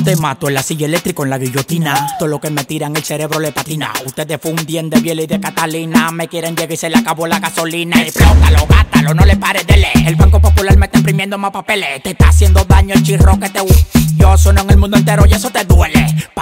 Te mato en la silla eléctrica, en la guillotina. Todo lo que me tiran el cerebro le patina. Ustedes fundían de Biel y de Catalina. Me quieren llegar y se le acabó la gasolina. Explótalo, gátalo, no le pares de leer. El Banco Popular me está imprimiendo más papeles. Te está haciendo daño el chirro que te... Yo sueno en el mundo entero y eso te duele.